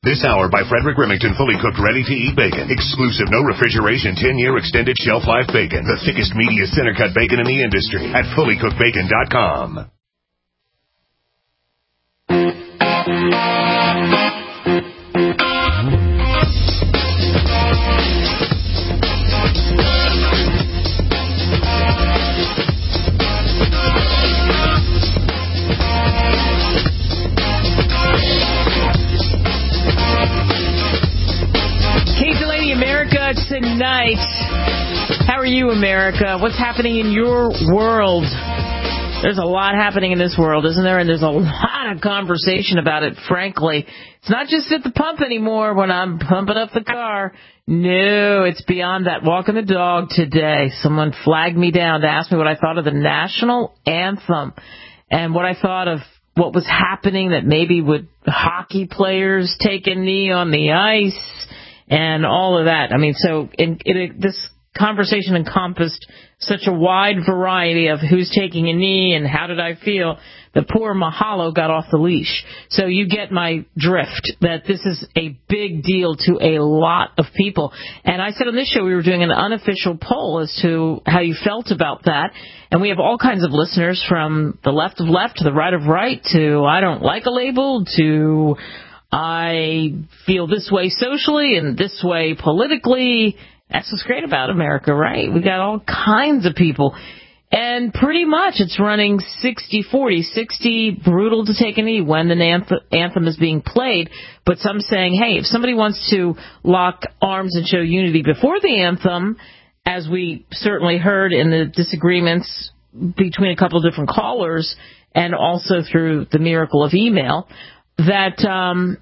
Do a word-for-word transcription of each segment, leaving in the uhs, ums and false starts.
This hour by Frederick Remington, fully cooked, ready-to-eat bacon. Exclusive, no refrigeration, ten-year extended shelf life bacon. The thickest, meatiest, center-cut bacon in the industry at fully cooked bacon dot com. America tonight. How are you, America? What's happening in your world? There's a lot happening in this world, isn't there? And there's a lot of conversation about it, frankly. It's not just at the pump anymore when I'm pumping up the car. No, it's beyond that. Walking the dog today, someone flagged me down to ask me what I thought of the national anthem and what I thought of what was happening, that maybe would hockey players take a knee on the ice and all of that. I mean, so in, in, this conversation encompassed such a wide variety of who's taking a knee and how did I feel. The poor Mahalo got off the leash. So you get my drift, that this is a big deal to a lot of people. And I said on this show we were doing an unofficial poll as to how you felt about that. And we have all kinds of listeners, from the left of left to the right of right to I don't like a label to I feel this way socially and this way politically. That's what's great about America, right? We got all kinds of people. And pretty much it's running sixty forty, sixty brutal to take a knee when the anthem is being played, but some saying, hey, if somebody wants to lock arms and show unity before the anthem, as we certainly heard in the disagreements between a couple of different callers and also through the miracle of email, that um,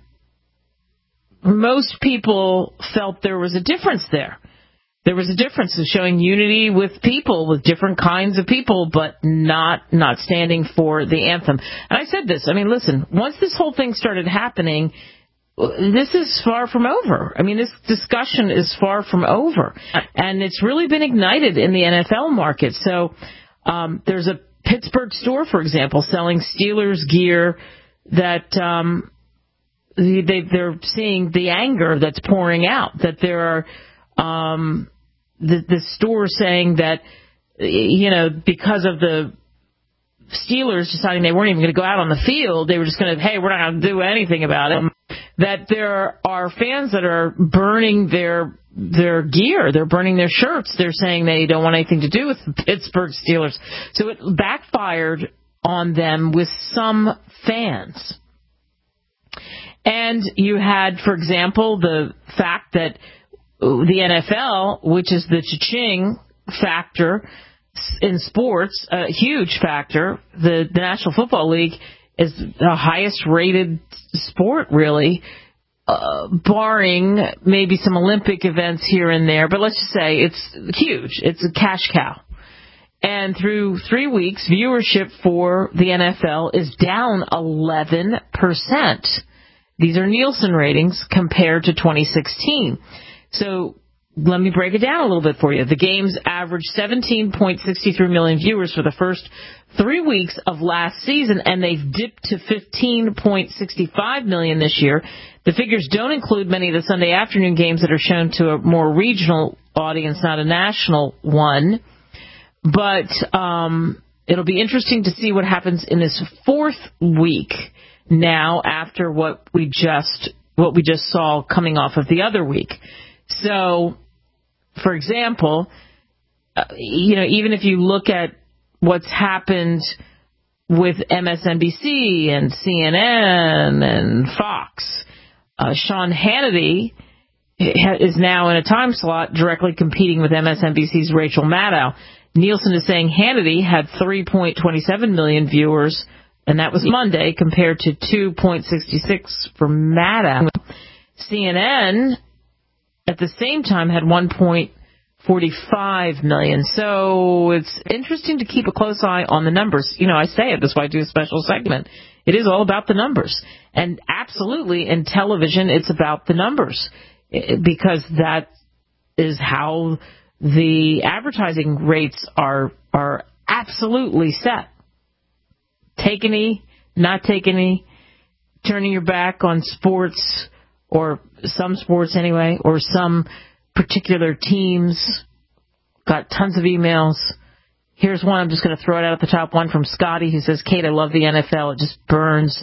most people felt there was a difference there. There was a difference in showing unity with people, with different kinds of people, but not not standing for the anthem. And I said this, I mean, listen, once this whole thing started happening, this is far from over. I mean, this discussion is far from over. And it's really been ignited in the N F L market. So um, there's a Pittsburgh store, for example, selling Steelers gear that um, they, they're seeing the anger that's pouring out, that there are um, the, the store saying that, you know, because of the Steelers deciding they weren't even going to go out on the field, they were just going to, hey, we're not going to do anything about it, that there are fans that are burning their their gear, they're burning their shirts, they're saying they don't want anything to do with the Pittsburgh Steelers. So it backfired on them with some fans. And you had, for example, the fact that the N F L, which is the cha-ching factor in sports, a huge factor, the, the National Football League is the highest rated sport, really, uh, barring maybe some Olympic events here and there. But let's just say it's huge. It's a cash cow. And through three weeks, viewership for the N F L is down eleven percent. These are Nielsen ratings compared to twenty sixteen. So let me break it down a little bit for you. The games averaged seventeen point six three million viewers for the first three weeks of last season, and they've dipped to fifteen point six five million this year. The figures don't include many of the Sunday afternoon games that are shown to a more regional audience, not a national one. But um, it'll be interesting to see what happens in this fourth week now after what we just what we just saw coming off of the other week. So, for example, uh, you know, even if you look at what's happened with M S N B C and C N N and Fox, uh, Sean Hannity is now in a time slot directly competing with M S N B C's Rachel Maddow. Nielsen is saying Hannity had three point two seven million viewers, and that was Monday, compared to two point six six for Maddow. C N N, at the same time, had one point four five million. So it's interesting to keep a close eye on the numbers. You know, I say it, that's why I do a special segment. It is all about the numbers. And absolutely, in television, it's about the numbers, because that is how the advertising rates are are absolutely set. Take any, not take any, turning your back on sports, or some sports anyway, or some particular teams. Got tons of emails. Here's one. I'm just going to throw it out at the top. One from Scotty who says, Kate, I love the N F L. It just burns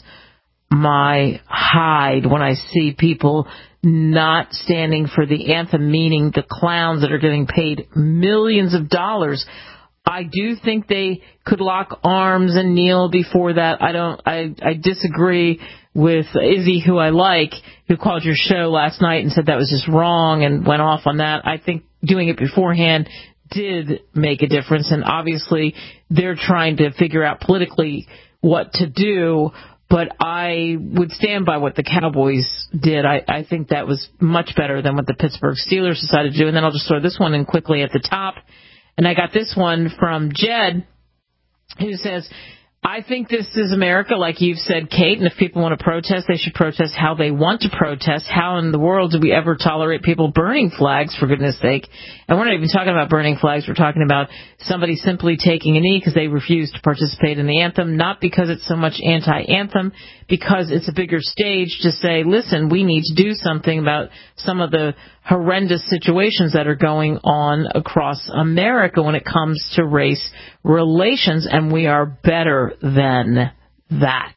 my hide when I see people not standing for the anthem, meaning the clowns that are getting paid millions of dollars. I do think they could lock arms and kneel before that. I don't. I, I disagree with Izzy, who I like, who called your show last night and said that was just wrong and went off on that. I think doing it beforehand did make a difference, and obviously they're trying to figure out politically what to do. But I would stand by what the Cowboys did. I, I think that was much better than what the Pittsburgh Steelers decided to do. And then I'll just throw this one in quickly at the top. And I got this one from Jed, who says, I think this is America, like you've said, Kate, and if people want to protest, they should protest how they want to protest. How in the world do we ever tolerate people burning flags, for goodness sake? And we're not even talking about burning flags. We're talking about somebody simply taking a knee because they refuse to participate in the anthem, not because it's so much anti-anthem, because it's a bigger stage to say, listen, we need to do something about some of the horrendous situations that are going on across America when it comes to race relations, and we are better than that.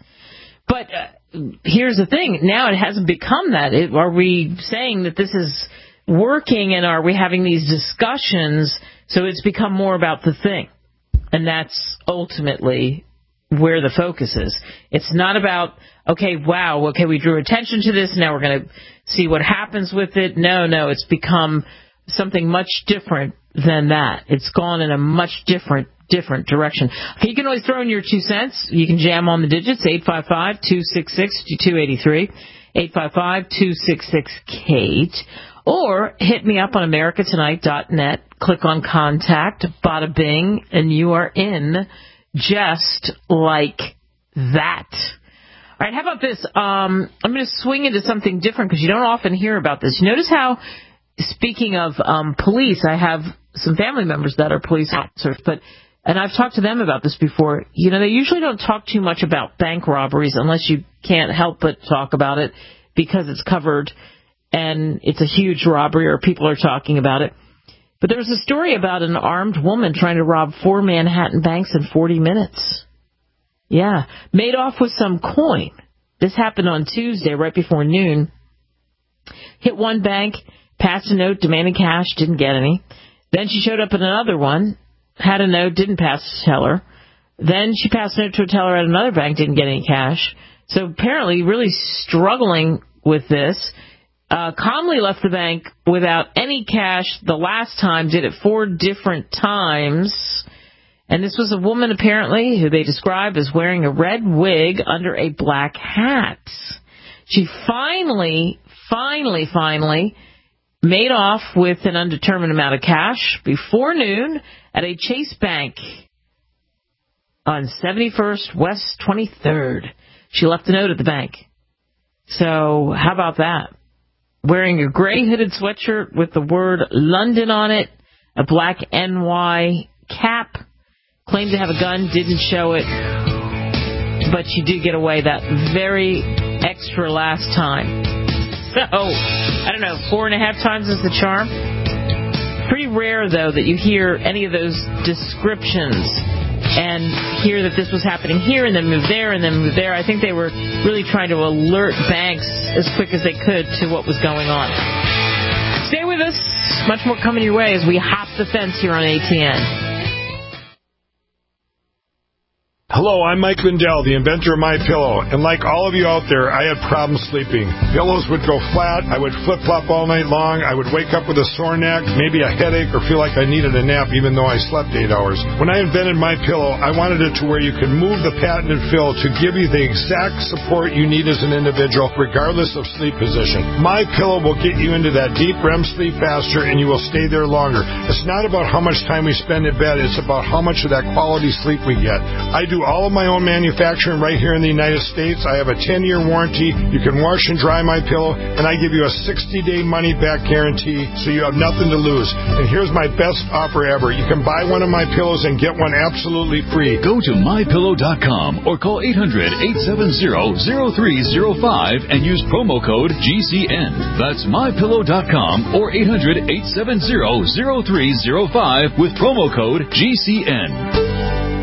But uh, here's the thing. Now it hasn't become that. It, are we saying that this is working, and are we having these discussions so it's become more about the thing? And that's ultimately where the focus is. It's not about, okay, wow, okay, we drew attention to this, now we're going to see what happens with it. No, no, it's become something much different than that. It's gone in a much different, different direction. Okay, you can always throw in your two cents. You can jam on the digits, eight five five, two six six, two eight three, eight five five, two six six, Kate, or hit me up on america tonight dot net, click on contact, bada bing, and you are in just like that. All right, how about this? Um, I'm going to swing into something different because you don't often hear about this. You notice how, speaking of um, police, I have some family members that are police officers, but and I've talked to them about this before. You know, they usually don't talk too much about bank robberies unless you can't help but talk about it because it's covered and it's a huge robbery or people are talking about it. But there was a story about an armed woman trying to rob four Manhattan banks in forty minutes. Yeah, made off with some coin. This happened on Tuesday, right before noon. Hit one bank, passed a note demanding cash, didn't get any. Then she showed up at another one, had a note, didn't pass the teller. Then she passed a note to a teller at another bank, didn't get any cash. So apparently really struggling with this. Uh, calmly left the bank without any cash the last time, did it four different times. And this was a woman, apparently, who they describe as wearing a red wig under a black hat. She finally, finally, finally made off with an undetermined amount of cash before noon at a Chase Bank on seventy-first West twenty-third. She left a note at the bank. So how about that? Wearing a gray hooded sweatshirt with the word London on it, a black N Y cap. Claimed to have a gun, didn't show it, but she did get away that very extra last time. So, I don't know, four and a half times is the charm. Pretty rare, though, that you hear any of those descriptions and hear that this was happening here and then move there and then move there. I think they were really trying to alert banks as quick as they could to what was going on. Stay with us. Much more coming your way as we hop the fence here on A T N. Hello, I'm Mike Lindell, the inventor of MyPillow, and like all of you out there, I had problems sleeping. Pillows would go flat, I would flip-flop all night long, I would wake up with a sore neck, maybe a headache, or feel like I needed a nap even though I slept eight hours. When I invented MyPillow, I wanted it to where you could move the patented fill to give you the exact support you need as an individual, regardless of sleep position. MyPillow will get you into that deep R E M sleep faster, and you will stay there longer. It's not about how much time we spend in bed, it's about how much of that quality sleep we get. I do all of my own manufacturing right here in the United States. I have a ten-year warranty. You can wash and dry my pillow, and I give you a sixty-day money-back guarantee, so you have nothing to lose. And here's my best offer ever. You can buy one of my pillows and get one absolutely free. Go to my pillow dot com or call eight hundred, eight seven zero, zero three zero five and use promo code G C N. That's my pillow dot com or eight hundred, eight seven zero, zero three zero five with promo code G C N.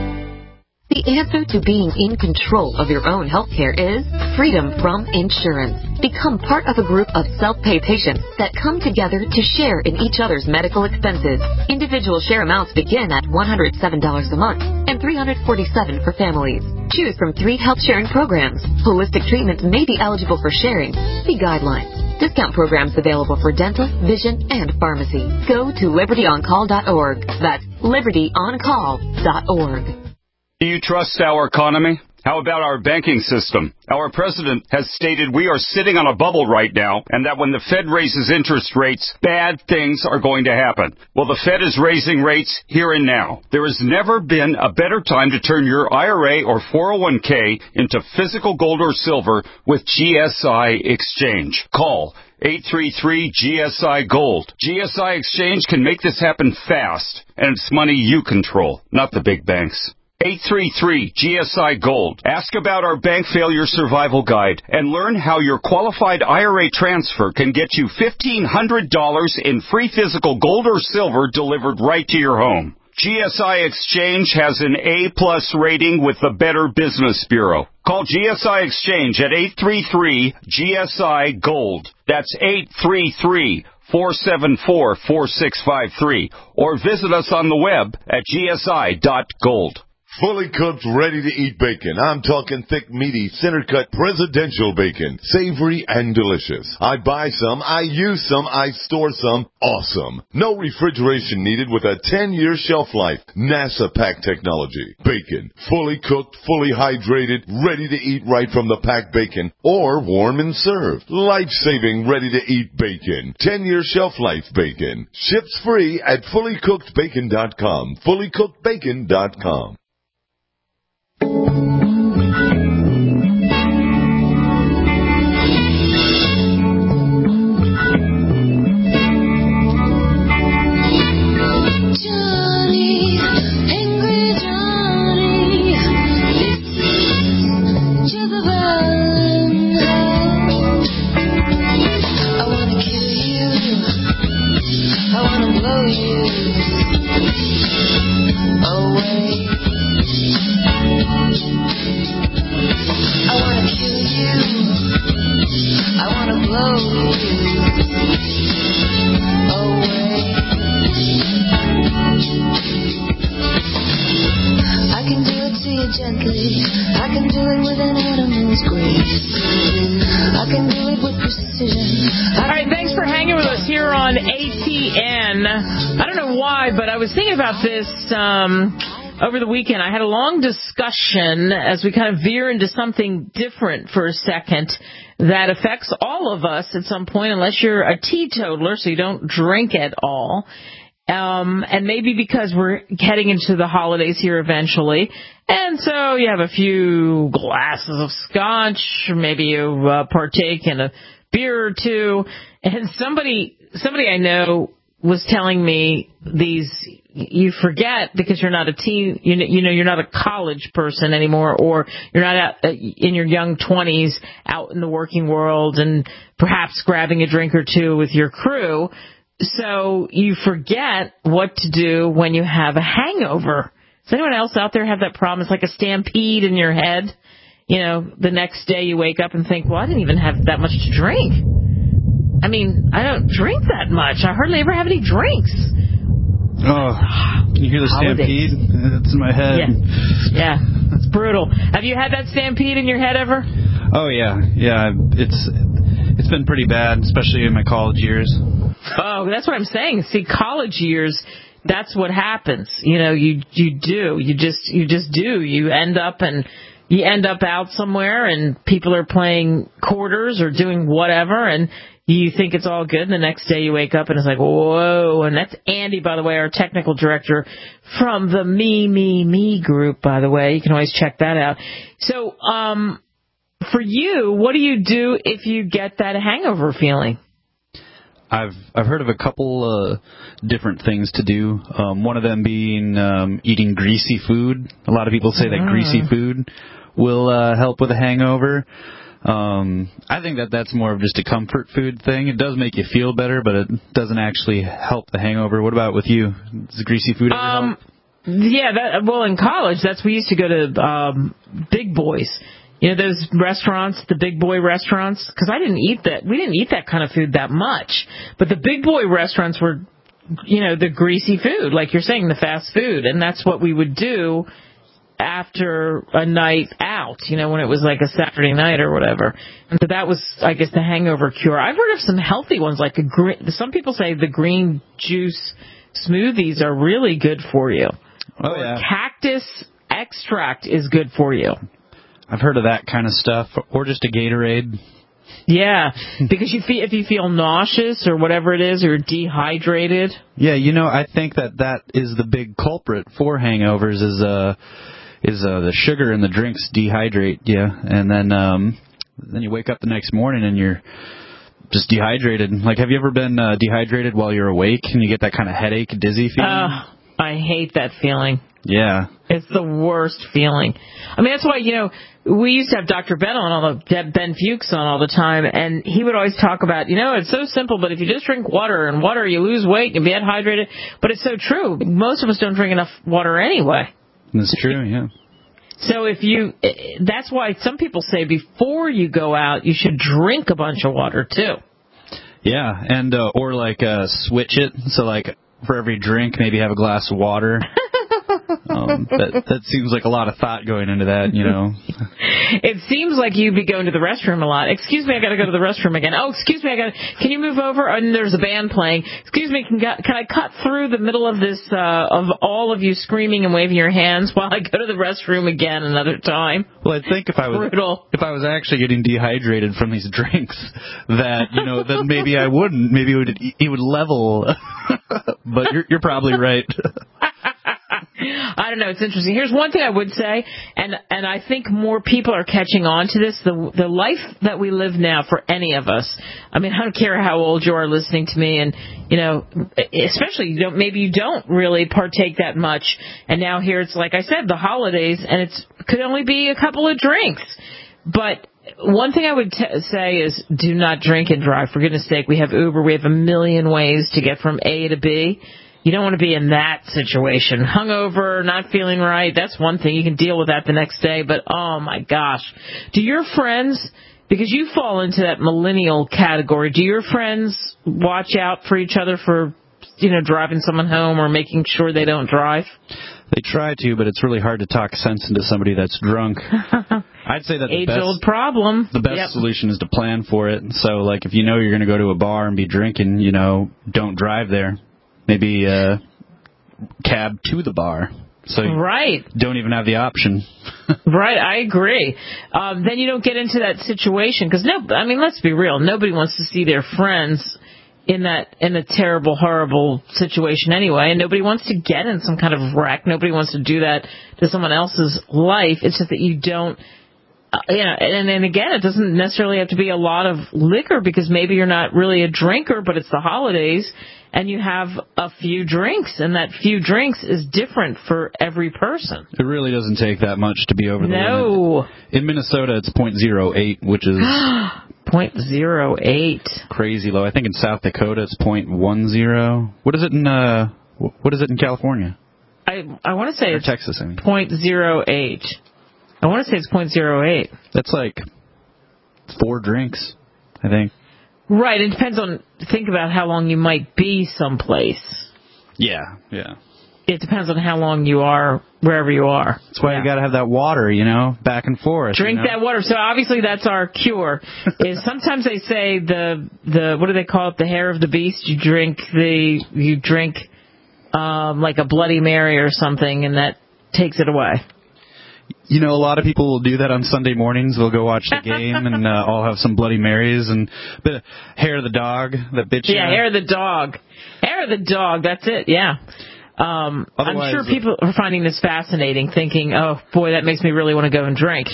The answer to being in control of your own health care is freedom from insurance. Become part of a group of self-pay patients that come together to share in each other's medical expenses. Individual share amounts begin at one hundred seven dollars a month and three hundred forty-seven dollars for families. Choose from three health sharing programs. Holistic treatments may be eligible for sharing. See guidelines. Discount programs available for dental, vision, and pharmacy. Go to liberty on call dot org. That's liberty on call dot org. Do you trust our economy? How about our banking system? Our president has stated we are sitting on a bubble right now, and that when the Fed raises interest rates, bad things are going to happen. Well, the Fed is raising rates here and now. There has never been a better time to turn your I R A or four oh one k into physical gold or silver with G S I Exchange. Call eight three three G S I Gold. G S I Exchange can make this happen fast, and it's money you control, not the big banks. eight three three G S I Gold. Ask about our bank failure survival guide and learn how your qualified I R A transfer can get you fifteen hundred dollars in free physical gold or silver delivered right to your home. G S I Exchange has an A-plus rating with the Better Business Bureau. Call G S I Exchange at eight three three G S I Gold. That's eight three three, four seven four, four six five three. Or visit us on the web at G S I dot gold. Fully cooked, ready-to-eat bacon. I'm talking thick, meaty, center-cut presidential bacon. Savory and delicious. I buy some, I use some, I store some. Awesome. No refrigeration needed with a ten-year shelf life. NASA pack technology. Bacon. Fully cooked, fully hydrated, ready to eat right from the packed bacon. Or warm and served. Life-saving, ready-to-eat bacon. ten-year shelf life bacon. Ships free at fully cooked bacon dot com. fully cooked bacon dot com. About this um, over the weekend. I had a long discussion as we kind of veer into something different for a second that affects all of us at some point, unless you're a teetotaler, so you don't drink at all. Um, and maybe because we're heading into the holidays here eventually, and so you have a few glasses of scotch, or maybe you uh, partake in a beer or two, and somebody, somebody I know was telling me these, you forget because you're not a teen, you know, you know, you're not a college person anymore, or you're not out in your young twenties out in the working world and perhaps grabbing a drink or two with your crew. So you forget what to do when you have a hangover. Does anyone else out there have that problem? It's like a stampede in your head. You know, the next day you wake up and think, well, I didn't even have that much to drink. I mean, I don't drink that much. I hardly ever have any drinks. Oh, you hear the Holidays. stampede? It's in my head. Yeah, yeah, it's brutal. Have you had that stampede in your head ever? Oh, yeah. Yeah, it's it's been pretty bad, especially in my college years. Oh, that's what I'm saying. See, college years, that's what happens. You know, you you do. You just you just do. You end up and... You end up out somewhere and people are playing quarters or doing whatever, and you think it's all good, and the next day you wake up and it's like, whoa. And that's Andy, by the way, our technical director from the Me, Me, Me group, by the way. You can always check that out. So, um, for you, what do you do if you get that hangover feeling? I've I've heard of a couple uh, different things to do. Um, one of them being um, eating greasy food. A lot of people say that Mm. greasy food will uh, help with a hangover. Um, I think that that's more of just a comfort food thing. It does make you feel better, but it doesn't actually help the hangover. What about with you? Does greasy food ever Um, help? yeah, that, well, in college, that's we used to go to um, Big Boys. You know, those restaurants, the big boy restaurants, because I didn't eat that. We didn't eat that kind of food that much. But the big boy restaurants were, you know, the greasy food, like you're saying, the fast food. And that's what we would do after a night out, you know, when it was like a Saturday night or whatever. And so that was, I guess, the hangover cure. I've heard of some healthy ones, like a green, some people say the green juice smoothies are really good for you. Oh, yeah. Cactus extract is good for you. I've heard of that kind of stuff, or just a Gatorade. Yeah, because you feel, if you feel nauseous or whatever it is, or dehydrated. Yeah, you know, I think that that is the big culprit for hangovers is uh is uh, the sugar in the drinks dehydrate you, and then um then you wake up the next morning and you're just dehydrated. Like, have you ever been uh, dehydrated while you're awake and you get that kind of headache, dizzy feeling? Uh, I hate that feeling. Yeah. It's the worst feeling. I mean, that's why, you know, we used to have Doctor Ben on all the Ben Fuchs on all the time, and he would always talk about, you know, it's so simple, but if you just drink water and water, you lose weight and you get hydrated. But it's so true. Most of us don't drink enough water anyway. That's true, yeah. So if you, that's why some people say before you go out, you should drink a bunch of water too. Yeah, and uh, or like uh, switch it. So like for every drink, maybe have a glass of water. Um, that, that seems like a lot of thought going into that, you know. It seems like you'd be going to the restroom a lot. Excuse me, I got to go to the restroom again. Oh, excuse me, I got. Can you move over? And there's a band playing. Excuse me, can can I cut through the middle of this uh, of all of you screaming and waving your hands while I go to the restroom again another time? Well, I think if I was Brutal. if I was actually getting dehydrated from these drinks, that you know, then maybe I wouldn't. Maybe it would it would level. But you're you're probably right. I don't know. It's interesting. Here's one thing I would say, and and I think more people are catching on to this. The the life that we live now for any of us. I mean, I don't care how old you are listening to me, and you know, especially you don't maybe you don't really partake that much. And now here it's like I said, the holidays, and it's could only be a couple of drinks. But one thing I would t- say is do not drink and drive. For goodness sake, we have Uber. We have a million ways to get from A to B. You don't want to be in that situation. Hungover, not feeling right, that's one thing. You can deal with that the next day. But, oh, my gosh. Do your friends, because you fall into that millennial category, do your friends watch out for each other for, you know, driving someone home or making sure they don't drive? They try to, but it's really hard to talk sense into somebody that's drunk. I'd say that the Age-old best, problem. the best Yep. solution is to plan for it. So, like, if you know you're going to go to a bar and be drinking, you know, don't drive there. Maybe uh, cab to the bar. So you right. don't even have the option. Right, I agree. Um, then you don't get into that situation because no, I mean, let's be real. Nobody wants to see their friends in that in a terrible, horrible situation anyway, and nobody wants to get in some kind of wreck. Nobody wants to do that to someone else's life. It's just that you don't. Uh, you know, and then again, it doesn't necessarily have to be a lot of liquor because maybe you're not really a drinker, but it's the holidays and you have a few drinks, and that few drinks is different for every person. It really doesn't take that much to be over the no. limit. In Minnesota, it's point zero eight, which is point zero eight. Crazy low. I think in South Dakota it's point one zero. What is it in uh? What is it in California? I I want to say or it's Texas. I mean, point zero eight. I want to say it's point zero eight. That's like four drinks, I think. Right. It depends on, think about how long you might be someplace. Yeah, yeah. It depends on how long you are, wherever you are. That's why yeah. you got to have that water, you know, back and forth. Drink you know? that water. So obviously that's our cure. Is sometimes they say the, the, what do they call it? The hair of the beast. You drink the, you drink, um, like a Bloody Mary or something, and that takes it away. You know, a lot of people will do that on Sunday mornings. They'll go watch the game and uh, all have some Bloody Marys and a bit of hair of the dog that bitch. Yeah, hair of the dog. Hair of the dog, that's it, yeah. Um, I'm sure people are finding this fascinating, thinking, oh, boy, that makes me really want to go and drink.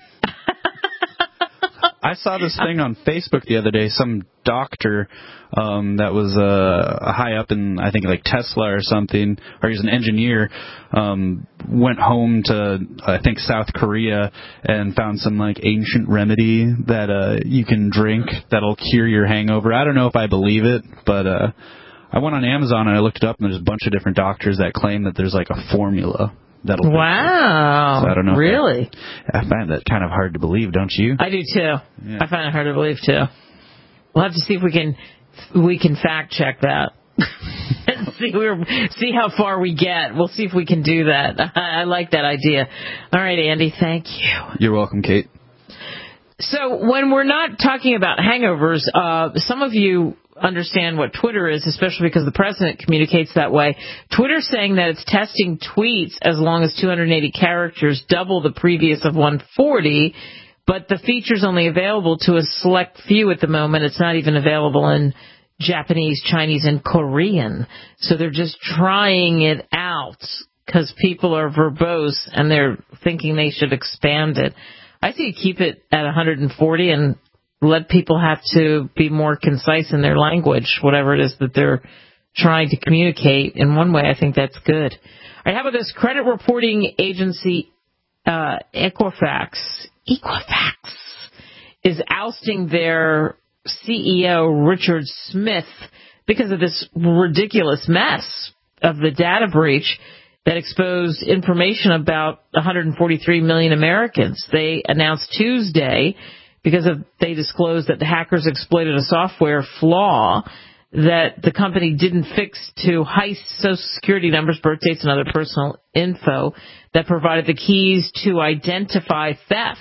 I saw this thing on Facebook the other day. Some doctor um, that was uh, high up in, I think, like Tesla or something, or he's an engineer, um, went home to, I think, South Korea and found some, like, ancient remedy that uh, you can drink that'll cure your hangover. I don't know if I believe it, but uh, I went on Amazon and I looked it up, and there's a bunch of different doctors that claim that there's, like, a formula. That'll wow. So I don't know. Really? That, I find that kind of hard to believe, don't you? I do too. Yeah. I find it hard to believe too. We'll have to see if we can we can fact check that. and see we're, see how far we get. We'll see if we can do that. I like that idea. All right, Andy, thank you. You're welcome, Kate. So when we're not talking about hangovers, uh, some of you understand what Twitter is, especially because the president communicates that way. Twitter's saying that it's testing tweets as long as two hundred eighty characters, double the previous of one hundred forty, but the feature's only available to a select few at the moment. It's not even available in Japanese, Chinese, and Korean. So they're just trying it out because people are verbose and they're thinking they should expand it. I say keep it at one hundred forty and let people have to be more concise in their language, whatever it is that they're trying to communicate. In one way, I think that's good. All right, how about this? Credit reporting agency uh, Equifax, Equifax is ousting their C E O, Richard Smith, because of this ridiculous mess of the data breach that exposed information about one hundred forty-three million Americans. They announced Tuesday, because of, they disclosed that the hackers exploited a software flaw that the company didn't fix to heist Social Security numbers, birth dates, and other personal info that provided the keys to identify theft.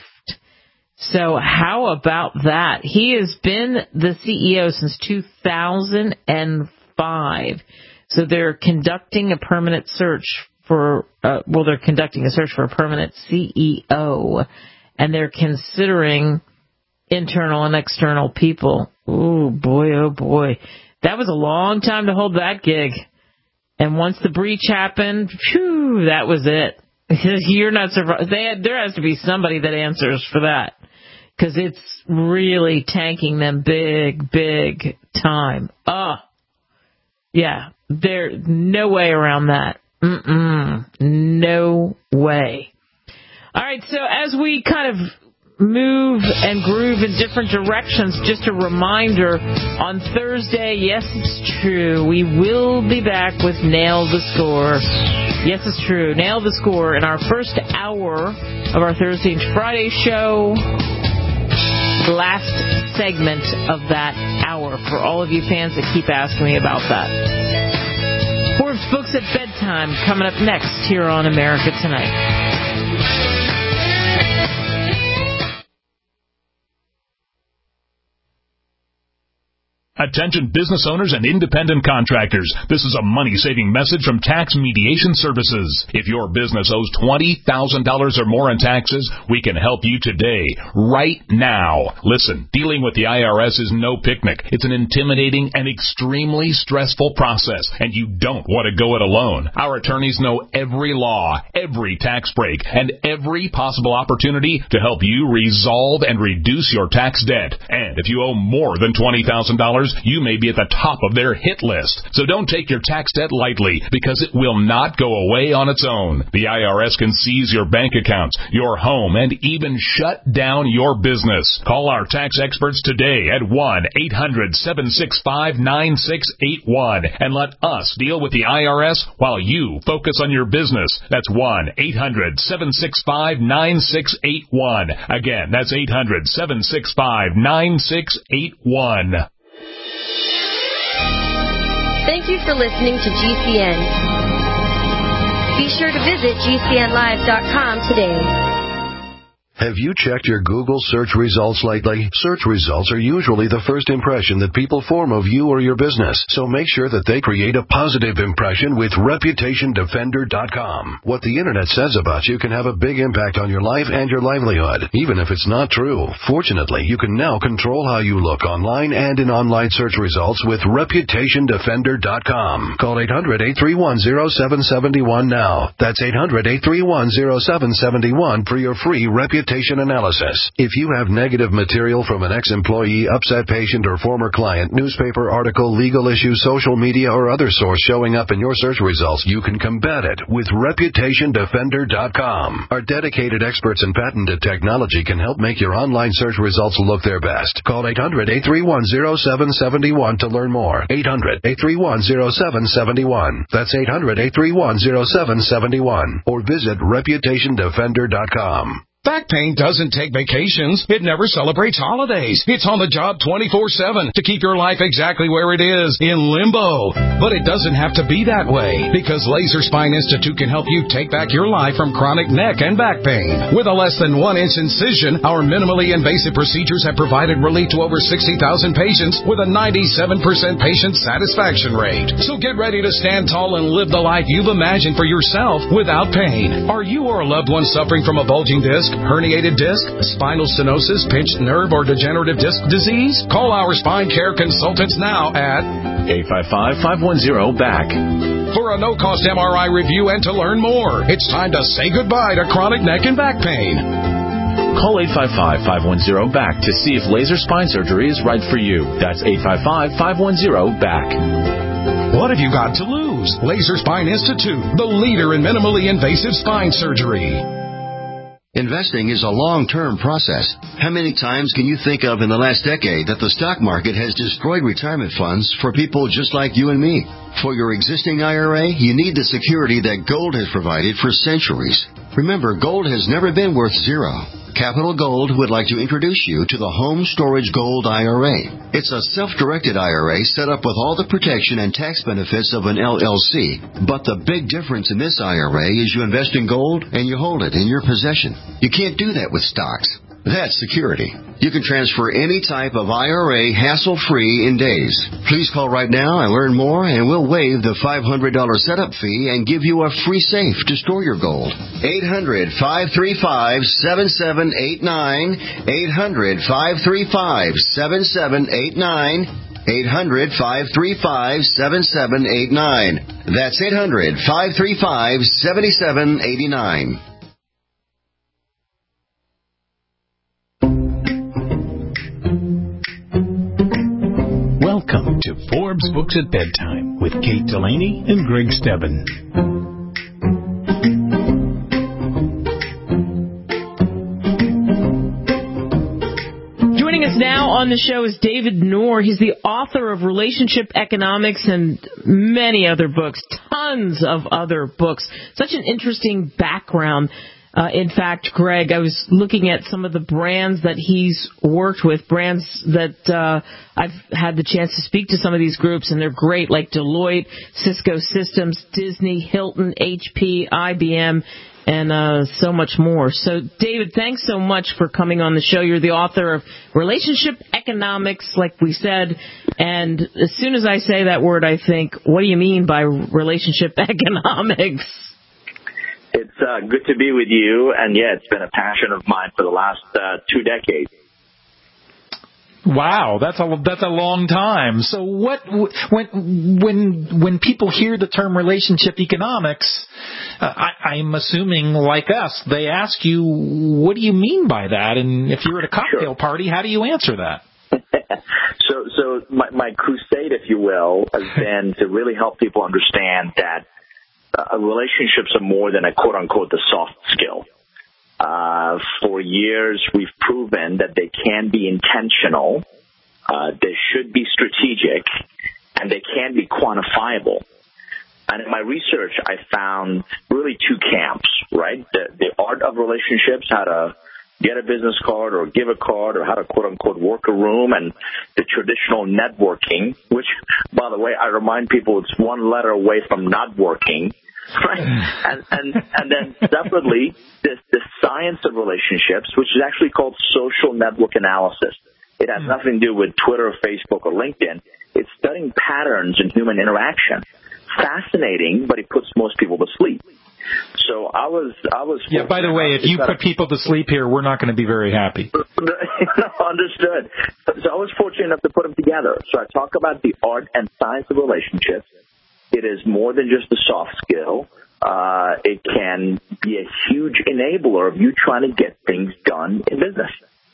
So how about that? He has been the C E O since two thousand five. So they're conducting a permanent search for, uh, well, they're conducting a search for a permanent C E O, and they're considering internal and external people. Ooh, boy, oh, boy. That was a long time to hold that gig. And once the breach happened, phew, that was it. You're not surprised. They had, there has to be somebody that answers for that, because it's really tanking them big, big time. Oh, yeah. There's no way around that. Mm-mm. No way. All right, so as we kind of move and groove in different directions, just a reminder, on Thursday, yes, it's true, we will be back with Nail the Score. Yes, it's true, Nail the Score in our first hour of our Thursday and Friday show. Last segment of that hour for all of you fans that keep asking me about that. Forbes Books at Bedtime coming up next here on America Tonight. Attention business owners and independent contractors. This is a money-saving message from Tax Mediation Services. If your business owes twenty thousand dollars or more in taxes, we can help you today, right now. Listen, dealing with the I R S is no picnic. It's an intimidating and extremely stressful process, and you don't want to go it alone. Our attorneys know every law, every tax break, and every possible opportunity to help you resolve and reduce your tax debt. And if you owe more than twenty thousand dollars, you may be at the top of their hit list. So don't take your tax debt lightly, because it will not go away on its own. The I R S can seize your bank accounts, your home, and even shut down your business. Call our tax experts today at one eight hundred seven six five nine six eight one and let us deal with the I R S while you focus on your business. That's one eight hundred seven six five nine six eight one. Again, that's eight hundred seven six five nine six eight one. Thank you for listening to G C N. Be sure to visit G C N live dot com today. Have you checked your Google search results lately? Search results are usually the first impression that people form of you or your business, so make sure that they create a positive impression with Reputation Defender dot com. What the Internet says about you can have a big impact on your life and your livelihood, even if it's not true. Fortunately, you can now control how you look online and in online search results with Reputation Defender dot com. Call eight hundred, eight three one, zero seven seven one now. That's eight hundred, eight three one, zero seven seven one for your free reputation analysis. If you have negative material from an ex-employee, upset patient, or former client, newspaper article, legal issue, social media, or other source showing up in your search results, you can combat it with Reputation Defender dot com. Our dedicated experts in patented technology can help make your online search results look their best. Call eight hundred, eight three one, zero seven seven one to learn more. eight hundred, eight three one, zero seven seven one. That's eight hundred, eight three one, zero seven seven one. Or visit Reputation Defender dot com. Back pain doesn't take vacations. It never celebrates holidays. It's on the job twenty-four seven to keep your life exactly where it is, in limbo. But it doesn't have to be that way, because Laser Spine Institute can help you take back your life from chronic neck and back pain. With a less than one inch incision, our minimally invasive procedures have provided relief to over sixty thousand patients with a ninety-seven percent patient satisfaction rate. So get ready to stand tall and live the life you've imagined for yourself without pain. Are you or a loved one suffering from a bulging disc, herniated disc, spinal stenosis, pinched nerve, or degenerative disc disease? Call our spine care consultants now at eight five five, five one zero, B A C for a no-cost M R I review and to learn more. It's time to say goodbye to chronic neck and back pain. Call eight five five, five one zero, B A C to see if laser spine surgery is right for you. That's eight five five, five one zero, B A C. What have you got to lose? Laser Spine Institute, the leader in minimally invasive spine surgery. Investing is a long-term process. How many times can you think of in the last decade that the stock market has destroyed retirement funds for people just like you and me? For your existing I R A, you need the security that gold has provided for centuries. Remember, gold has never been worth zero. Capital Gold would like to introduce you to the Home Storage Gold I R A. It's a self-directed I R A set up with all the protection and tax benefits of an L L C. But the big difference in this I R A is you invest in gold and you hold it in your possession. You can't do that with stocks. That's security. You can transfer any type of I R A hassle-free in days. Please call right now and learn more, and we'll waive the five hundred dollars setup fee and give you a free safe to store your gold. eight hundred, five three five, seven seven eight nine. eight hundred, five three five, seven seven eight nine. eight hundred, five three five, seven seven eight nine. That's eight hundred, five three five, seven seven eight nine. Welcome to Forbes Books at Bedtime with Kate Delaney and Greg Stebbin. Joining us now on the show is David Nour. He's the author of Relationship Economics and many other books, tons of other books. Such an interesting background. Uh, in fact, Greg, I was looking at some of the brands that he's worked with, brands that uh, I've had the chance to speak to some of these groups, and they're great, like Deloitte, Cisco Systems, Disney, Hilton, H P, I B M, and uh, so much more. So, David, thanks so much for coming on the show. You're the author of Relationship Economics, like we said, and as soon as I say that word, I think, what do you mean by relationship economics? It's uh, good to be with you, and yeah, it's been a passion of mine for the last uh, two decades. Wow, that's a that's a long time. So, what when when when people hear the term relationship economics, uh, I, I'm assuming, like us, they ask you, "What do you mean by that?" And if you're at a cocktail sure. party, how do you answer that? so, so my, my crusade, if you will, has been to really help people understand that. Uh, relationships are more than a quote-unquote the soft skill. Uh, for years, we've proven that they can be intentional, uh, they should be strategic, and they can be quantifiable. And in my research, I found really two camps, right? The, the art of relationships, how to get a business card or give a card or how to quote-unquote work a room, and the traditional networking, which, by the way, I remind people it's one letter away from not working. Right? And, and, and then separately, this, this science of relationships, which is actually called social network analysis. It has nothing to do with Twitter, Facebook, or LinkedIn. It's studying patterns in human interaction. Fascinating, but it puts most people to sleep. So I was, I was. Yeah. By the way, if you put people to sleep here, we're not going to be very happy. Understood. So I was fortunate enough to put them together. So I talk about the art and science of relationships. It is more than just a soft skill. Uh, it can be a huge enabler of you trying to get things done in business.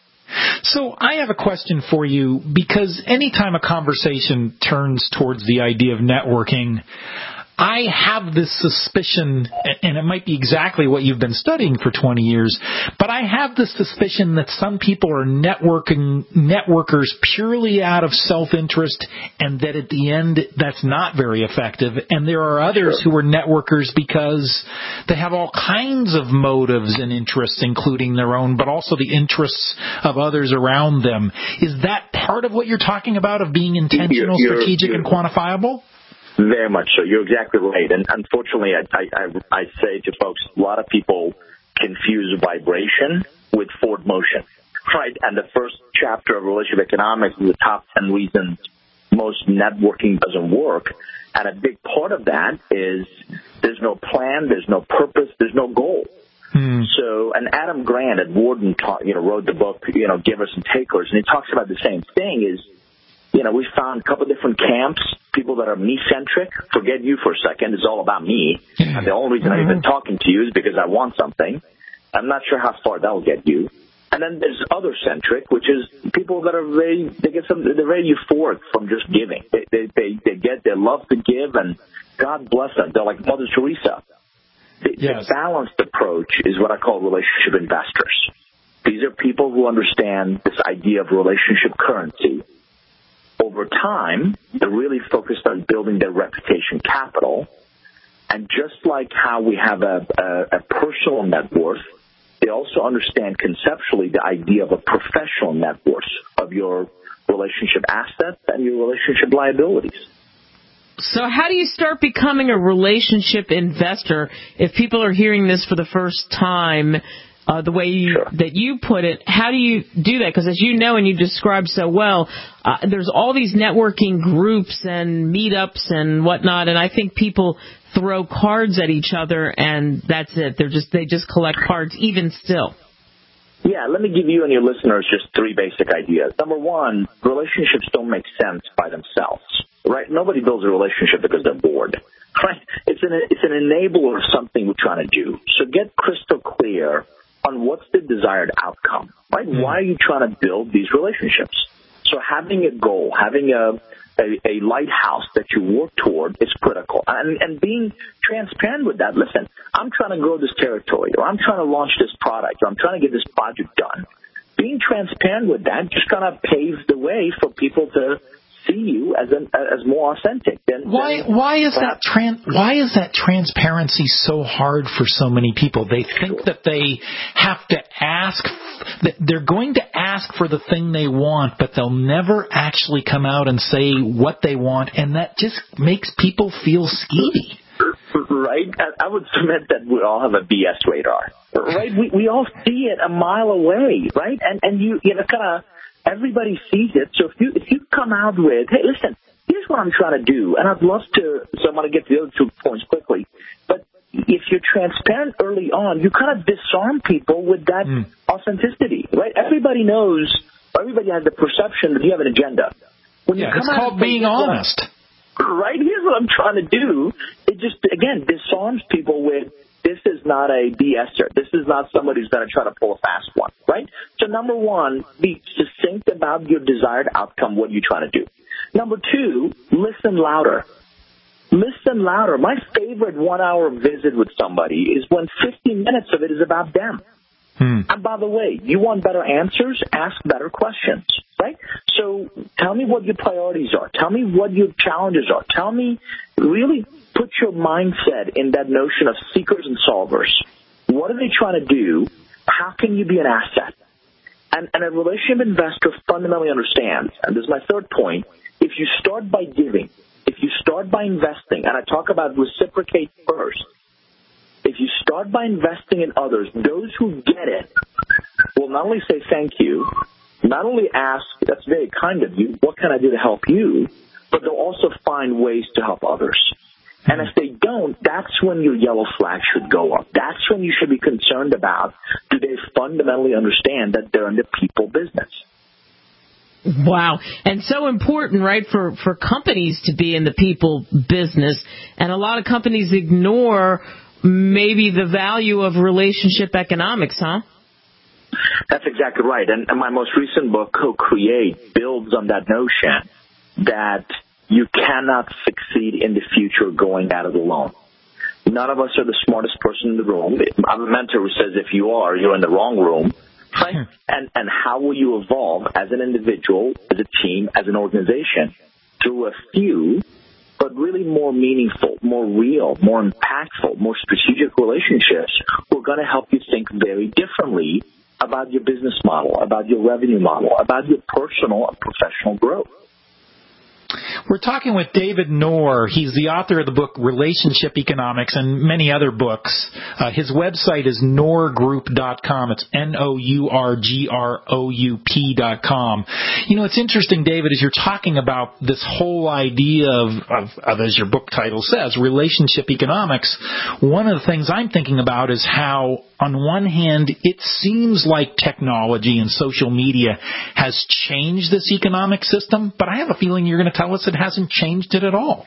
So I have a question for you, because anytime a conversation turns towards the idea of networking, I have this suspicion, and it might be exactly what you've been studying for twenty years, but I have this suspicion that some people are networking networkers purely out of self-interest, and that at the end that's not very effective. And there are others who are networkers because they have all kinds of motives and interests, including their own, but also the interests of others around them. Is that part of what you're talking about, of being intentional, you're, strategic, you're, you're, and quantifiable? Very much so. You're exactly right. And unfortunately, I, I, I say to folks, a lot of people confuse vibration with forward motion, right? And the first chapter of relationship economics is the top ten reasons most networking doesn't work. And a big part of that is there's no plan, there's no purpose, there's no goal. Hmm. So, and Adam Grant at Wharton, taught, you know, wrote the book, you know, Givers and Takers, and he talks about the same thing is, you know, we found a couple of different camps, people that are me-centric. Forget you for a second. It's all about me. And the only reason I'm even talking to you is because I want something. I'm not sure how far that will get you. And then there's other-centric, which is people that are very, they get some, they're very euphoric from just giving. They, they, they, they get, they love to give, and God bless them. They're like Mother Teresa. The, yes. the balanced approach is what I call relationship investors. These are people who understand this idea of relationship currency. Over time, they're really focused on building their reputation capital. And just like how we have a, a, a personal net worth, they also understand conceptually the idea of a professional net worth of your relationship assets and your relationship liabilities. So how do you start becoming a relationship investor if people are hearing this for the first time? Uh, the way you, sure. that you put it, how do you do that? Because as you know and you described so well, uh, there's all these networking groups and meetups and whatnot, and I think people throw cards at each other and that's it. They're just they just collect cards even still. Yeah, let me give you and your listeners just three basic ideas. Number one, relationships don't make sense by themselves, right? Nobody builds a relationship because they're bored, right? It's an it's an enabler of something we're trying to do. So get crystal clear on what's the desired outcome, right? Mm-hmm. Why are you trying to build these relationships? So having a goal, having a, a, a lighthouse that you work toward is critical. And, and being transparent with that. Listen, I'm trying to grow this territory, or I'm trying to launch this product, or I'm trying to get this project done. Being transparent with that just kind of paves the way for people to see you as an, as more authentic. Than, why than why is that tran- why is that transparency so hard for so many people? They think that they have to ask, that they're going to ask for the thing they want, but they'll never actually come out and say what they want, and that just makes people feel skeevy. Right? I would submit that we all have a B S radar. Right? We we all see it a mile away, right? And and you you know kind of everybody sees it. So if you if you come out with, hey, listen, here's what I'm trying to do, and I'd love to. So I'm going to get to the other two points quickly. But if you're transparent early on, you kind of disarm people with that mm. authenticity, right? Everybody knows, everybody has the perception that you have an agenda. When yeah, you come it's out called being honest. Right? Here's what I'm trying to do. It just, again, disarms people with, this is not a BSer. This is not somebody who's going to try to pull a fast one, right? So number one, be succinct about your desired outcome, what you're trying to do. Number two, listen louder. Listen louder. My favorite one-hour visit with somebody is when fifteen minutes of it is about them. Hmm. And by the way, you want better answers? Ask better questions, right? So tell me what your priorities are. Tell me what your challenges are. Tell me, really put your mindset in that notion of seekers and solvers. What are they trying to do? How can you be an asset? And, and a relationship investor fundamentally understands, and this is my third point, if you start by giving, if you start by investing, and I talk about reciprocate first, Start by investing in others. Those who get it will not only say thank you, not only ask, that's very kind of you, what can I do to help you, but they'll also find ways to help others. And if they don't, that's when your yellow flag should go up. That's when you should be concerned about, do they fundamentally understand that they're in the people business? Wow. And so important, right, for, for companies to be in the people business. And a lot of companies ignore maybe the value of relationship economics, huh? That's exactly right. And, and my most recent book, Co-Create, builds on that notion that you cannot succeed in the future going at it alone. None of us are the smartest person in the room. I have a mentor who says if you are, you're in the wrong room. Right? And, and how will you evolve as an individual, as a team, as an organization through a few, but really more meaningful, more real, more impactful, more strategic relationships who are going to help you think very differently about your business model, about your revenue model, about your personal and professional growth. We're talking with David Nour. He's the author of the book Relationship Economics and many other books. Uh, his website is nour group dot com. It's N O U R G R O U P dot com. You know, it's interesting, David, as you're talking about this whole idea of, of, of, as your book title says, relationship economics, one of the things I'm thinking about is how, on one hand, it seems like technology and social media has changed this economic system, but I have a feeling you're going to tell us it hasn't changed it at all.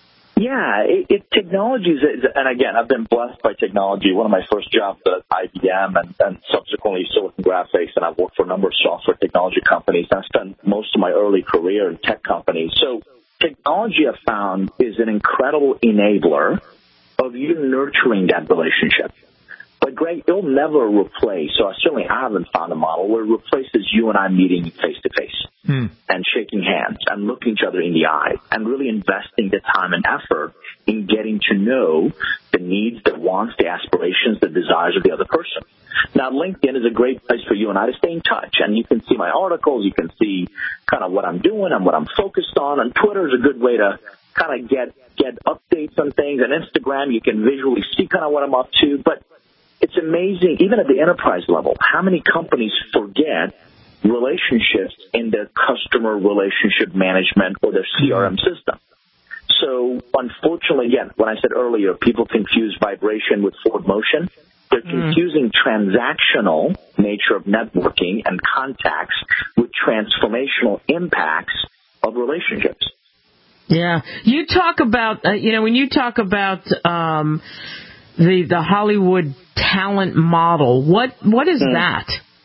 Yeah, it, it technology is, and again, I've been blessed by technology. One of my first jobs at I B M and, and subsequently Silicon Graphics, and I've worked for a number of software technology companies. I spent most of my early career in tech companies. So technology, I've found, is an incredible enabler of you nurturing that relationship. But, Greg, it'll never replace, so I certainly haven't found a model where it replaces you and I meeting face-to-face hmm. and shaking hands and looking each other in the eye and really investing the time and effort in getting to know the needs, the wants, the aspirations, the desires of the other person. Now, LinkedIn is a great place for you and I to stay in touch, and you can see my articles, you can see kind of what I'm doing and what I'm focused on, and Twitter is a good way to kind of get, get updates on things, and Instagram, you can visually see kind of what I'm up to, but it's amazing, even at the enterprise level, how many companies forget relationships in their customer relationship management or their C R M system. So, unfortunately, again, when I said earlier, people confuse vibration with forward motion. They're confusing mm. transactional nature of networking and contacts with transformational impacts of relationships. Yeah. You talk about, uh, you know, when you talk about um, the the Hollywood talent model, what what is mm. that?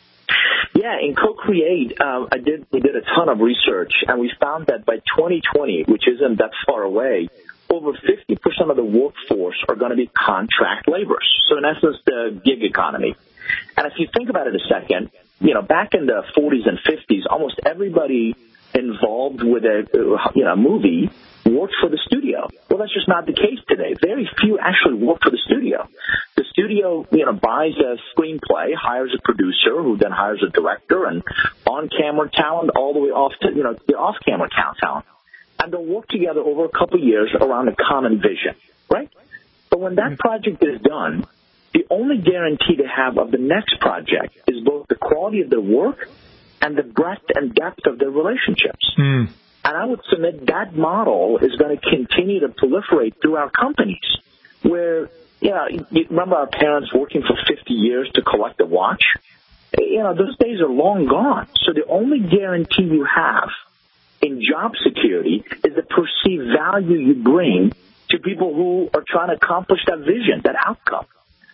Yeah, in Co-Create, um, I did we did a ton of research, and we found that by twenty twenty, which isn't that far away, over fifty percent of the workforce are going to be contract laborers. So in essence, the gig economy. And if you think about it a second, you know, back in the forties and fifties, almost everybody involved with a you know movie worked for the studio. Well, that's just not the case today. Very few actually work for the studio. The studio, you know, buys a screenplay, hires a producer, who then hires a director, and on-camera talent all the way off to, you know, the off-camera talent. And they'll work together over a couple of years around a common vision, right? But when that project is done, the only guarantee they have of the next project is both the quality of their work and the breadth and depth of their relationships. Mm. And I would submit that model is going to continue to proliferate through our companies, where, you know, you remember our parents working for fifty years to collect a watch? You know, those days are long gone. So the only guarantee you have in job security is the perceived value you bring to people who are trying to accomplish that vision, that outcome.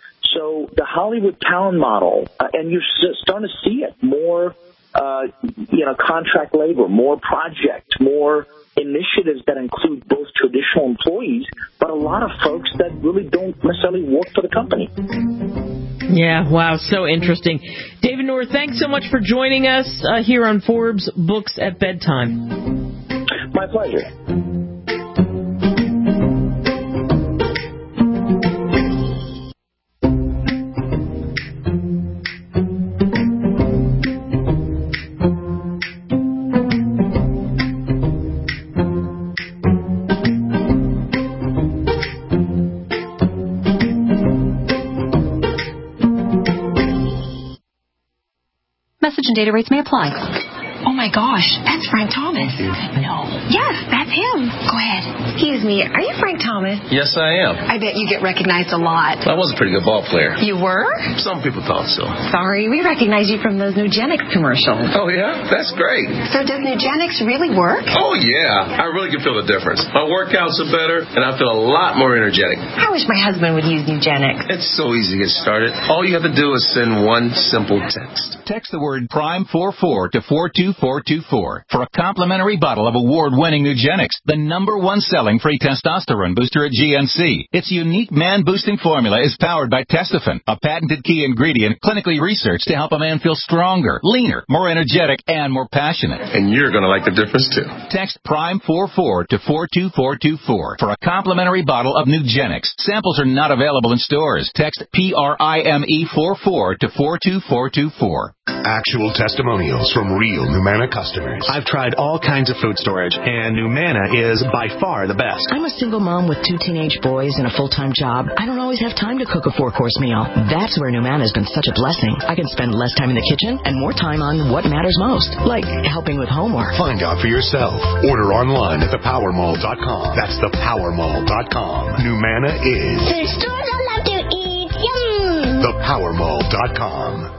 So the Hollywood talent model, uh, and you're starting to see it more. Uh, you know, contract labor, more projects, more initiatives that include both traditional employees, but a lot of folks that really don't necessarily work for the company. Yeah, wow, so interesting. David Nour, thanks so much for joining us uh, here on Forbes Books at Bedtime. My pleasure. Usage and data rates may apply. Oh, my gosh, that's Frank Thomas. No. Yes, that's him. Go ahead. Excuse me, are you Frank Thomas? Yes, I am. I bet you get recognized a lot. I was a pretty good ball player. You were? Some people thought so. Sorry, we recognize you from those Nugenix commercials. Oh, yeah? That's great. So does Nugenix really work? Oh, yeah. I really can feel the difference. My workouts are better, and I feel a lot more energetic. I wish my husband would use Nugenix. It's so easy to get started. All you have to do is send one simple text. Text the word Prime forty-four to four two four two four for a complimentary bottle of award-winning Nugenix, the number one selling free testosterone booster at G N C. Its unique man-boosting formula is powered by Testofen, a patented key ingredient clinically researched to help a man feel stronger, leaner, more energetic, and more passionate. And you're going to like the difference, too. Text Prime forty-four to four two four two four for a complimentary bottle of Nugenix. Samples are not available in stores. Text P R I M E forty-four to four two four two four. Actual testimonials from real Numana customers. I've tried all kinds of food storage, and Numana is by far the best. I'm a single mom with two teenage boys and a full-time job. I don't always have time to cook a four-course meal. That's where Numana has been such a blessing. I can spend less time in the kitchen and more time on what matters most, like helping with homework. Find out for yourself. Order online at the power mall dot com. That's the power mall dot com. Numana is the store I love to eat. Yum! the power mall dot com.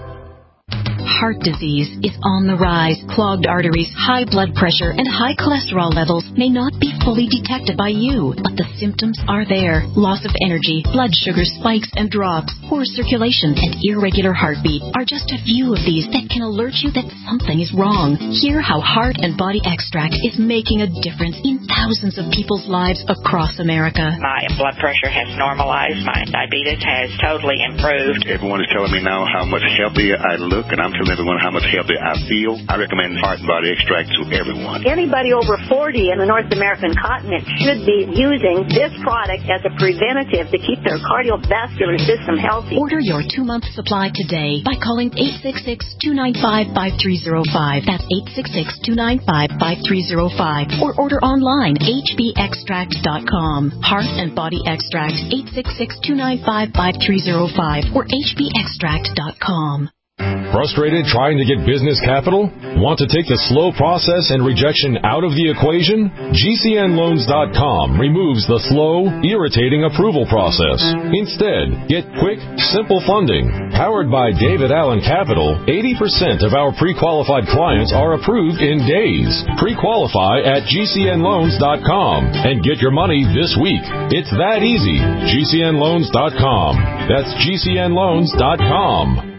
Heart disease is on the rise. Clogged arteries, high blood pressure, and high cholesterol levels may not be fully detected by you, but the symptoms are there. Loss of energy, blood sugar spikes and drops, poor circulation, and irregular heartbeat are just a few of these that can alert you that something is wrong. Hear how Heart and Body Extract is making a difference in thousands of people's lives across America. My blood pressure has normalized. My diabetes has totally improved. Everyone is telling me now how much healthier I look, and I'm telling everyone how much healthier I feel. I recommend Heart and Body Extract to everyone. Anybody over forty in the North American continent should be using this product as a preventative to keep their cardiovascular system healthy. Order your two-month supply today by calling eight six six, two nine five, five three zero five. That's eight six six, two nine five, five three zero five. Or order online, h b extract dot com. Heart and Body Extract, eight six six, two nine five, five three zero five or h b extract dot com. Frustrated trying to get business capital? Want to take the slow process and rejection out of the equation? G C N loans dot com removes the slow, irritating approval process. Instead, get quick, simple funding. Powered by David Allen Capital, eighty percent of our pre-qualified clients are approved in days. Pre-qualify at G C N loans dot com and get your money this week. It's that easy. G C N loans dot com. That's G C N loans dot com.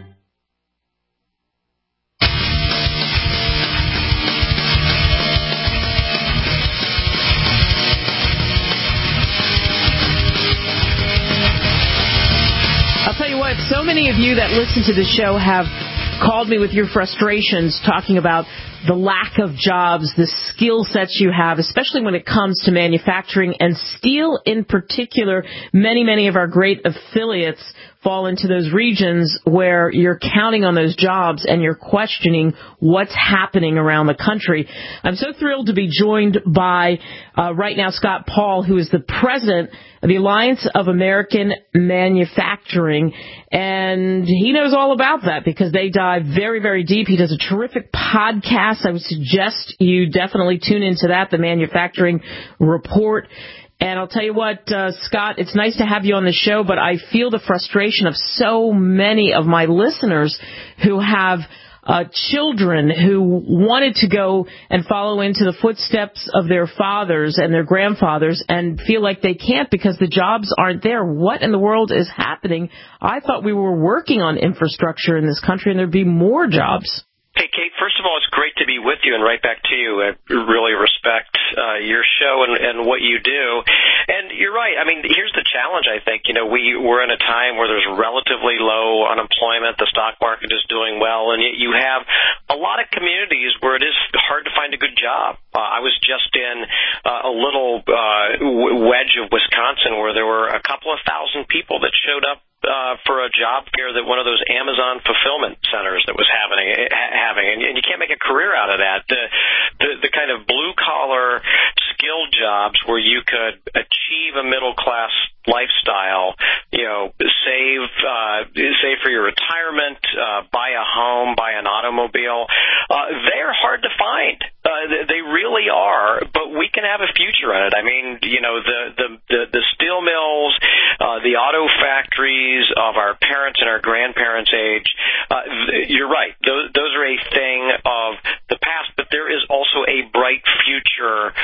So many of you that listen to the show have called me with your frustrations, talking about the lack of jobs, the skill sets you have, especially when it comes to manufacturing and steel in particular. Many, many of our great affiliates fall into those regions where you're counting on those jobs and you're questioning what's happening around the country. I'm so thrilled to be joined by, uh, right now, Scott Paul, who is the president of the Alliance of American Manufacturing, and he knows all about that because they dive very, very deep. He does a terrific podcast. I would suggest you definitely tune into that, the Manufacturing Report. And I'll tell you what, uh, Scott, it's nice to have you on the show, but I feel the frustration of so many of my listeners who have uh, children who wanted to go and follow into the footsteps of their fathers and their grandfathers and feel like they can't because the jobs aren't there. What in the world is happening? I thought we were working on infrastructure in this country and there'd be more jobs. Hey, Kate, first of all, it's great to be with you and right back to you. I really respect uh, your show and, and what you do. And you're right. I mean, here's the challenge, I think. You know, we, we're in a time where there's relatively low unemployment. The stock market is doing well. And yet you have a lot of communities where it is hard to find a good job. Uh, I was just in uh, a little uh, wedge of Wisconsin where there were a couple of thousand people that showed up Uh, for a job fair that one of those Amazon fulfillment centers that was happening, having, and, and you can't make a career out of that. The, the, the kind of blue collar skilled jobs where you could achieve a middle class lifestyle, you know, save uh, save for your retirement, uh, buy a home, buy an automobile. Uh, they're hard to find. Uh, they really are, but we can have a future in it. I mean, you know, the the the, the steel mills, uh, the auto factories of our parents and our grandparents' age. Uh, you're right; those, those are a thing of the past. But there is also a bright future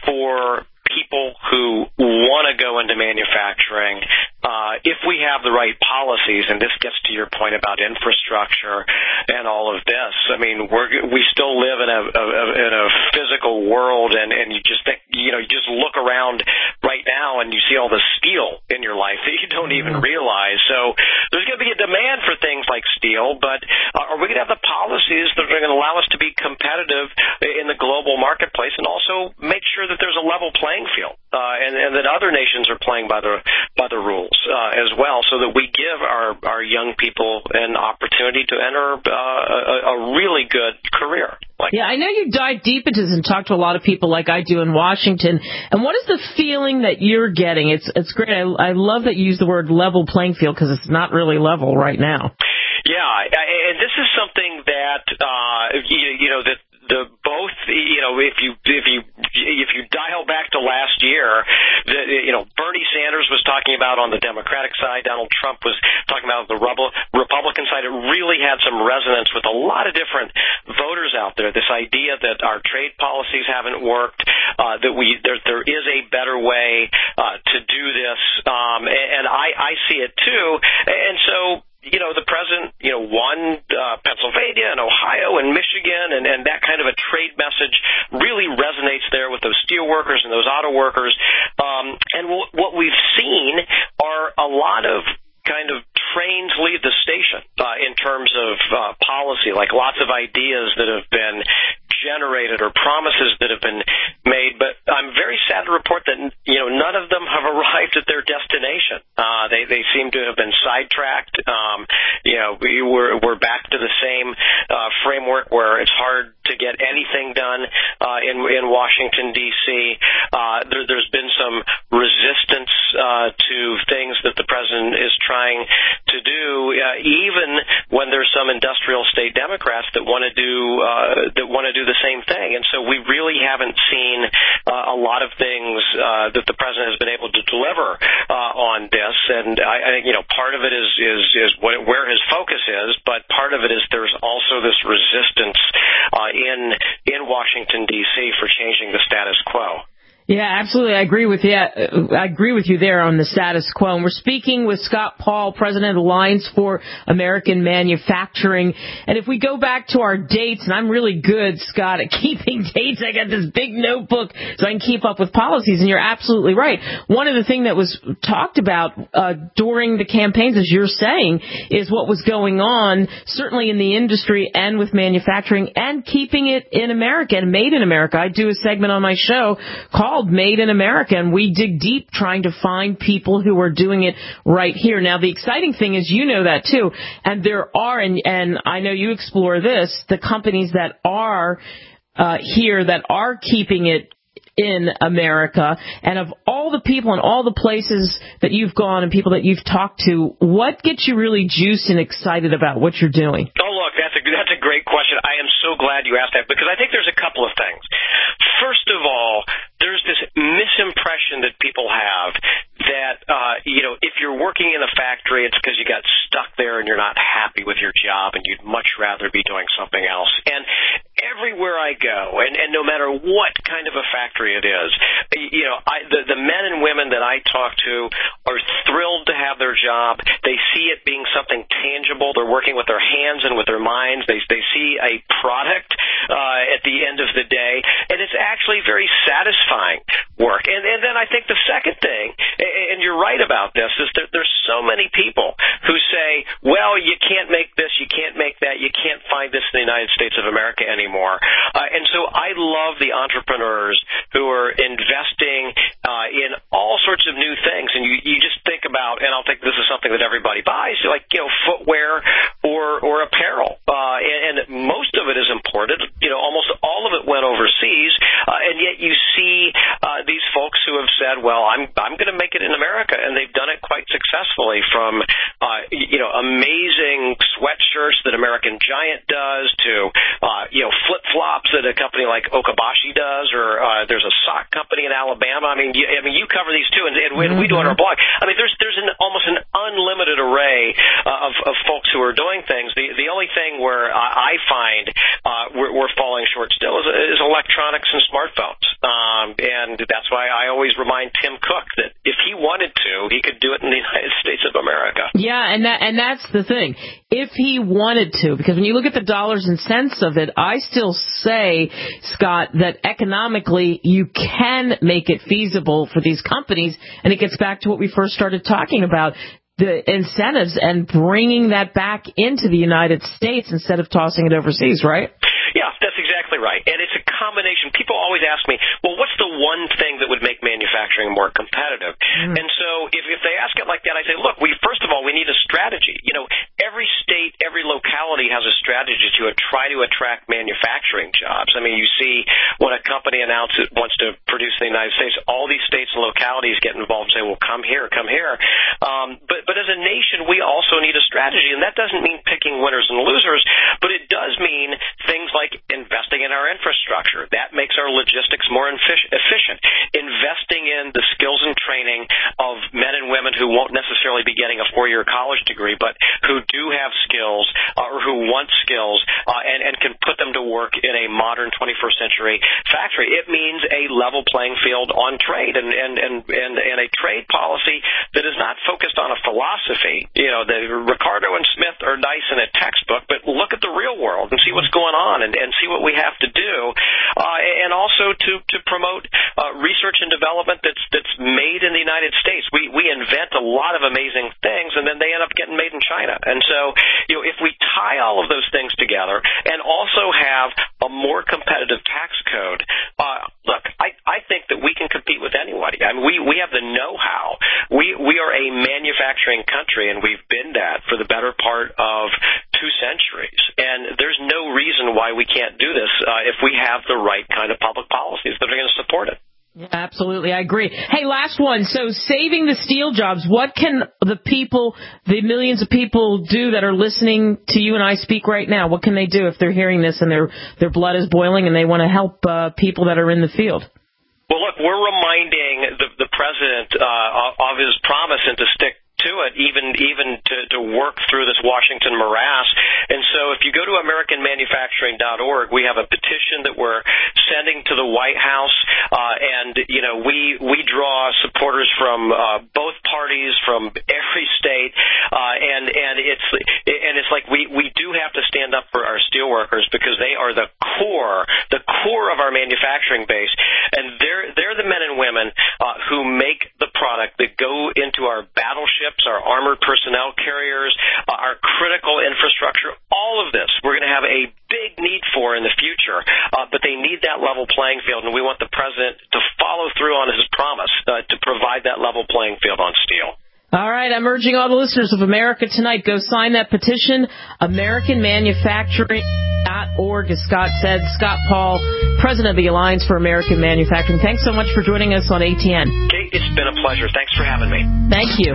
for people who want to go into manufacturing uh, if we have the right policies. And this gets to your point about infrastructure and all of this. I mean, we're, we still live in a, a in a physical world, and, and you just think, you know, you just look around right now and you see all the steel in your life that you don't even realize. So there's going to be a demand for things like steel, but uh, are we going to have the policies that are going to allow us to be competitive in the global marketplace and also make sure that there's a level playing field, uh, and, and that other nations are playing by the by the rules uh, as well, so that we give our, our young people an opportunity to enter uh, a, a really good career. Like yeah, I know you dive deep into this and talk to a lot of people like I do in Washington. And what is the feeling that you're getting? It's it's great. I, I love that you use the word level playing field, because it's not really level right now. Yeah, and this is something that uh, you, you know that. The both, you know, if you if you if you dial back to last year, the, you know, Bernie Sanders was talking about on the Democratic side, Donald Trump was talking about on the Republican side. It really had some resonance with a lot of different voters out there. This idea that our trade policies haven't worked, uh, that we there there is a better way uh, to do this, um, and I I see it too, and so. You know, the president, you know, won uh, Pennsylvania and Ohio and Michigan, and, and that kind of a trade message really resonates there with those steel workers and those auto workers. Um, and w- what we've seen are a lot of kind of trains leave the station uh, in terms of uh, policy, like lots of ideas that have been generated or promises that have been made. But I'm very sad to report that, you know, none of them have arrived at their destination. Uh, they, they seem to have been sidetracked. Um, you know, we we're, we're back to the same uh, framework where it's hard to get anything done uh, in, in Washington, D C. Uh, there, there's been some resistance uh, to things that the president is trying to do, uh, even when there's some industrial state Democrats that want to do uh, that want to do the same thing. And so we really haven't seen uh, a lot of things uh, that the president has been able to deliver uh, on this. And I, I think, you know, part of it is is, is what, where his focus is, but part of it is there's also this resistance uh, in in Washington, D C for changing the status quo. Yeah, absolutely. I agree with you. I agree with you there on the status quo. And we're speaking with Scott Paul, President of Alliance for American Manufacturing. And if we go back to our dates, and I'm really good, Scott, at keeping dates. I got this big notebook so I can keep up with policies. And you're absolutely right. One of the things that was talked about uh, during the campaigns, as you're saying, is what was going on, certainly in the industry and with manufacturing, and keeping it in America and made in America. I do a segment on my show called Made in America, and we dig deep trying to find people who are doing it right here. Now, the exciting thing is, you know that too, and there are, and, and I know you explore this, the companies that are uh, here that are keeping it in America. And of all the people and all the places that you've gone and people that you've talked to, what gets you really juiced and excited about what you're doing? Oh, look, that's a that's a great question. I am so glad you asked that, because I think there's a couple of things. First of all, there's this misimpression that people have that, uh, you know, if you're working in a factory, it's because you got stuck there and you're not happy with your job and you'd much rather be doing something else. And everywhere I go, and, and no matter what kind of a factory it is, you know, I, the, the men and women that I talk to are thrilled to have their job. They see it being something tangible. They're working with their hands and with their minds. They, they see a product uh, at the end of the day, and it's actually very satisfying work. And, and then I think the second thing, and you're right about this, is that there's so many people who say, well, you can't make this, you can't make that, you can't find this in the United States of America anymore. Uh, and so I love the entrepreneurs who are investing uh, in all sorts of new things. And you, you just think about, and I'll think this is something that everybody buys, like, you know, footwear or, or apparel. Uh, and, and most of it is imported. You know, almost all of it went overseas. Uh, and yet you see uh, these folks who have said, well, I'm I'm going to make it in America, and they've done it quite successfully. From uh, you know amazing sweatshirts that American Giant does to uh, you know flip flops that a company like Okabashi does, or uh, there's a sock company in Alabama. I mean, you, I mean, you cover these too, and, and we, mm-hmm. we do it on our blog. I mean, there's there's an almost an unlimited array uh, of of folks who are doing things. The the only thing where I find uh, we're, we're falling short still is, is electronics and smartphones, um, and that's why I always remind Tim Cook that if he wanted to, he could do it in the United States of America. Yeah, and that and that's the thing. If he wanted to, because when you look at the dollars and cents of it, I still say, Scott, that economically you can make it feasible for these companies, and it gets back to what we first started talking about. The incentives and bringing that back into the United States instead of tossing it overseas, right? Yeah, that's exactly right. And it's a combination. People always ask me, well, what's the one thing that would make manufacturing more competitive? Mm. And so if, if they ask it like that, I say, look, we first of all, we need a strategy. You know, every state, every locality has a strategy to try to attract manufacturing jobs. I mean, you see when a company announces it wants to produce in the United States, all these states and localities get involved and say, well, come here, come here. Um, but, but as a nation, we also need a strategy. And that doesn't mean picking winners and losers, but it does mean things like like investing in our infrastructure. That makes our logistics more efficient. Investing in the skills and training of men and women who won't necessarily be getting a four-year college degree, but who do have skills uh, or who want skills uh, and, and can put them to work in a modern twenty-first century factory. It means a level playing field on trade and, and, and, and, and a trade policy that is not focused on a philosophy. You know, the Ricardo and Smith are nice in a textbook, but look at the real world and see what's going on. And, and see what we have to do, uh, and also to, to promote uh, research and development that's that's made in the United States. We we invent a lot of amazing things, and then they end up getting made in China. And so, you know, if we tie all of those things together and also have a more competitive tax code, uh, look, I, I think that we can compete with anybody. I mean, we, we have the know-how. We we are a manufacturing country, and we've been that for the better part of two centuries. And there's no reason why we can't do this uh, if we have the right kind of public policies that are going to support it. Yeah, absolutely, I agree. Hey, last one. So saving the steel jobs, what can the people, the millions of people do that are listening to you and I speak right now? What can they do if they're hearing this and their their blood is boiling and they want to help uh, people that are in the field? Well, look, we're reminding the, the president uh, of his promise and to stick to it, even even to, to work through this Washington morass. And so if you go to American Manufacturing dot org, we have a petition that we're sending to the White House, uh, and, you know, we we draw supporters from uh, both parties, from every state, uh, and and it's and it's like we, we do have to stand up for our steelworkers because they are the core, the core of our manufacturing base, and they're, they're the men and women uh, who make the product that go into our battleships, our armored personnel carriers, uh, our critical infrastructure, all of this we're going to have a big need for in the future, uh, but they need that level playing field, and we want the president to follow through on his promise uh, to provide that level playing field on steel. All right, I'm urging all the listeners of America Tonight, go sign that petition, American Manufacturing dot org, as Scott said. Scott Paul, president of the Alliance for American Manufacturing. Thanks so much for joining us on A T N. Kate, it's been a pleasure. Thanks for having me. Thank you.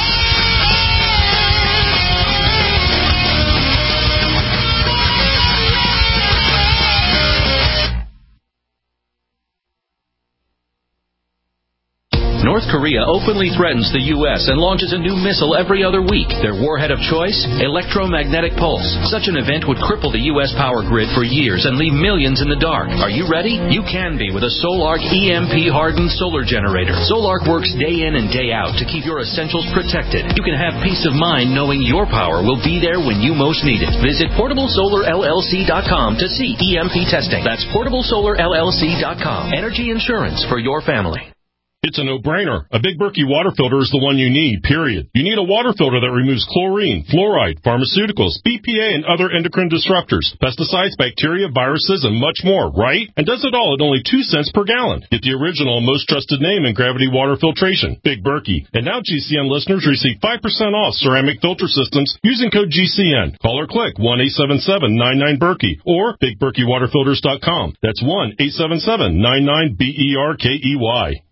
North Korea openly threatens the U S and launches a new missile every other week. Their warhead of choice? Electromagnetic pulse. Such an event would cripple the U S power grid for years and leave millions in the dark. Are you ready? You can be with a Solarc E M P-hardened solar generator. Solarc works day in and day out to keep your essentials protected. You can have peace of mind knowing your power will be there when you most need it. Visit portable solar L L C dot com to see E M P testing. That's portable solar L L C dot com. Energy insurance for your family. It's a no-brainer. A Big Berkey water filter is the one you need, period. You need a water filter that removes chlorine, fluoride, pharmaceuticals, B P A, and other endocrine disruptors, pesticides, bacteria, viruses, and much more, right? And does it all at only two cents per gallon. Get the original and most trusted name in gravity water filtration, Big Berkey. And now G C N listeners receive five percent off ceramic filter systems using code G C N. Call or click one eight seven seven nine nine Berkey or big berkey water filters dot com. That's one eight seven seven nine nine B E R K E Y.